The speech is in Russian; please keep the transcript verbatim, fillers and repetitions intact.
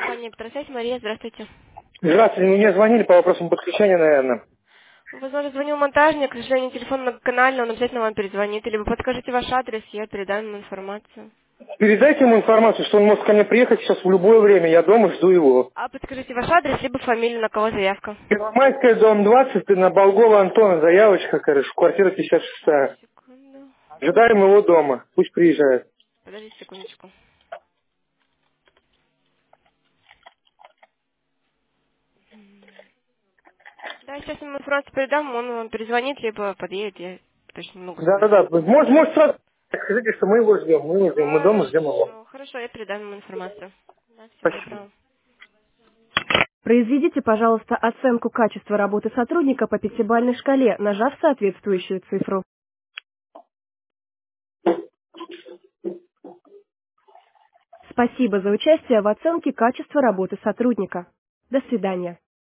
компания «Петросвязь». Мария, здравствуйте. Здравствуйте, мне звонили по вопросам подключения, наверное. Возможно, звонил монтажник, к сожалению, телефон многоканальный, он обязательно вам перезвонит. Либо подскажите ваш адрес, я передам ему информацию. Передайте ему информацию, что он может ко мне приехать сейчас в любое время, я дома жду его. А подскажите ваш адрес, либо фамилию, на кого заявка. Первомайская, дом двадцать, на Болгова Антона, заявочка, короче, квартира пятьдесят шесть. Секунду. Ожидаем его дома, пусть приезжает. Подождите секундочку. Да, сейчас ему информацию передам, он вам перезвонит, либо подъедет, я точно не могу сказать. Да-да-да, может, может сразу скажите, что мы его ждем, мы его ждем, мы дома ждем его. Хорошо, хорошо, я передам ему информацию. Да, всего Спасибо. доброго. Произведите, пожалуйста, оценку качества работы сотрудника по пятибалльной шкале, нажав соответствующую цифру. Спасибо за участие в оценке качества работы сотрудника. До свидания.